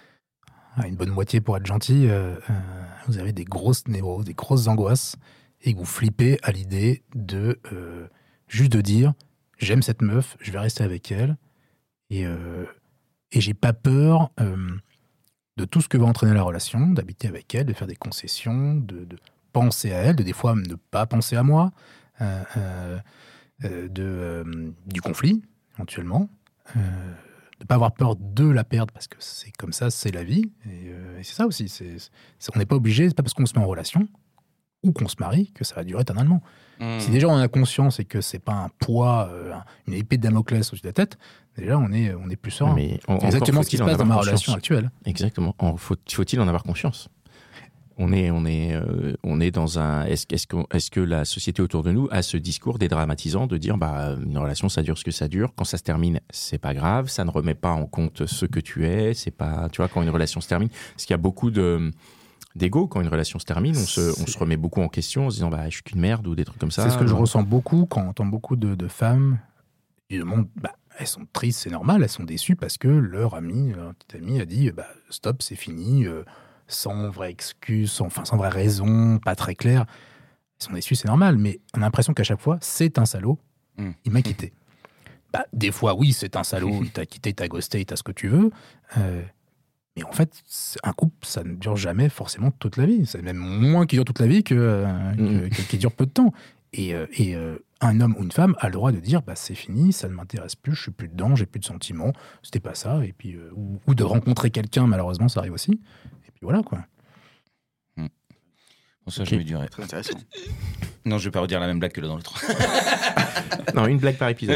Speaker 5: une bonne moitié, pour être gentil, euh, euh, vous avez des grosses névroses, des grosses angoisses, et que vous flippez à l'idée de euh, juste de dire « j'aime cette meuf, je vais rester avec elle », et, euh, et j'ai pas peur euh, de tout ce que va entraîner la relation, d'habiter avec elle, de faire des concessions, de... de penser à elle, de des fois ne pas penser à moi, euh, euh, de, euh, du conflit, éventuellement, euh, de ne pas avoir peur de la perdre, parce que c'est comme ça, c'est la vie, et, euh, et c'est ça aussi, c'est, c'est, on n'est pas obligé, c'est pas parce qu'on se met en relation, ou qu'on se marie, que ça va durer éternellement. Mmh. Si déjà on a conscience et que c'est pas un poids, euh, une épée de Damoclès au-dessus de la tête, déjà on est, on est plus serein.
Speaker 2: Mais on,
Speaker 5: c'est exactement ce qui se passe dans ma conscience. relation actuelle.
Speaker 2: Exactement, en, faut, faut-il en avoir conscience ? On est, on est, euh, on est dans un. Est-ce, est-ce, que, est-ce que la société autour de nous a ce discours dédramatisant de dire, bah, une relation, ça dure ce que ça dure. Quand ça se termine, c'est pas grave. Ça ne remet pas en compte ce que tu es. C'est pas, tu vois, quand une relation se termine, parce qu'il y a beaucoup de d'ego quand une relation se termine. On se, on se remet beaucoup en question en se disant, bah, je suis qu'une merde ou des trucs comme ça.
Speaker 5: C'est ce que je ressens beaucoup quand j'entends beaucoup de, de femmes du monde. Bah, elles sont tristes, c'est normal. Elles sont déçues parce que leur ami, leur petit ami, a dit, bah, stop, c'est fini. Euh, sans vraie excuse, sans, enfin, sans vraie raison, pas très claire. Ils sont déçus, c'est normal, mais on a l'impression qu'à chaque fois, c'est un salaud, mmh. il m'a quitté. Bah, des fois, oui, c'est un salaud, il t'a quitté, il t'a ghosté, il t'a ce que tu veux. Euh, mais en fait, un couple, ça ne dure jamais forcément toute la vie. C'est même moins qui dure toute la vie que, euh, mmh. que, que qui dure peu de temps. Et, euh, et euh, un homme ou une femme a le droit de dire bah, c'est fini, ça ne m'intéresse plus, je suis plus dedans, j'ai plus de sentiments, c'était pas ça. Et puis, euh, ou, ou de rencontrer quelqu'un, malheureusement, ça arrive aussi. Voilà quoi.
Speaker 4: Mmh. Bon, ça,
Speaker 3: okay.
Speaker 4: je me dirais.
Speaker 3: Très intéressant.
Speaker 4: Non, je vais pas redire la même blague que là dans l'autre.
Speaker 2: Non, une blague par épisode.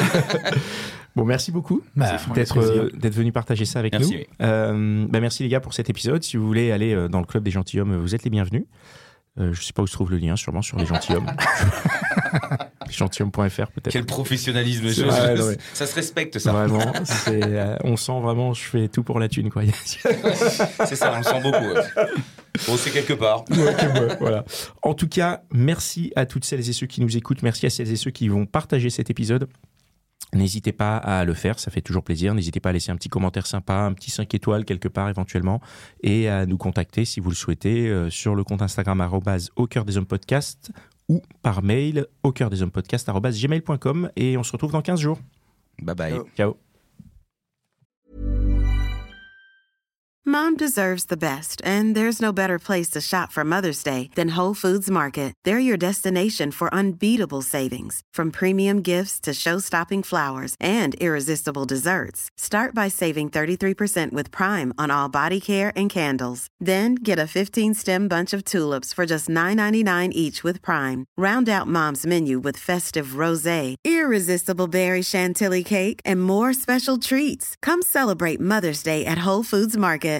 Speaker 2: Bon, merci beaucoup
Speaker 5: bah,
Speaker 2: d'être, euh, d'être venu partager ça avec
Speaker 4: merci,
Speaker 2: nous.
Speaker 4: Oui.
Speaker 2: Euh, bah, merci les gars pour cet épisode. Si vous voulez aller dans le club des gentilshommes, vous êtes les bienvenus. Euh, je sais pas où se trouve le lien, sûrement sur les gentilshommes. gentilhomme point f r peut-être.
Speaker 4: Quel professionnalisme,
Speaker 2: c'est vrai, ouais.
Speaker 4: Ça se respecte ça.
Speaker 2: Vraiment, c'est, euh, on sent vraiment, je fais tout pour la thune quoi.
Speaker 4: C'est ça, on le sent beaucoup. Ouais. Bon, c'est quelque part.
Speaker 2: Okay, ouais, voilà. En tout cas, merci à toutes celles et ceux qui nous écoutent, merci à celles et ceux qui vont partager cet épisode. N'hésitez pas à le faire, ça fait toujours plaisir. N'hésitez pas à laisser un petit commentaire sympa, un petit cinq étoiles quelque part éventuellement, et à nous contacter si vous le souhaitez euh, sur le compte Instagram arobase au cœur des hommes podcast ou par mail au cœur des hommes podcast arobase gmail point com, et on se retrouve dans quinze jours.
Speaker 4: Bye bye.
Speaker 2: Ciao. Ciao.
Speaker 8: Mom deserves the best, and there's no better place to shop for Mother's Day than Whole Foods Market. They're your destination for unbeatable savings, from premium gifts to show-stopping flowers and irresistible desserts. Start by saving thirty-three percent with Prime on all body care and candles. Then get a fifteen-stem bunch of tulips for just nine ninety-nine each with Prime. Round out Mom's menu with festive rosé, irresistible berry chantilly cake, and more special treats. Come celebrate Mother's Day at Whole Foods Market.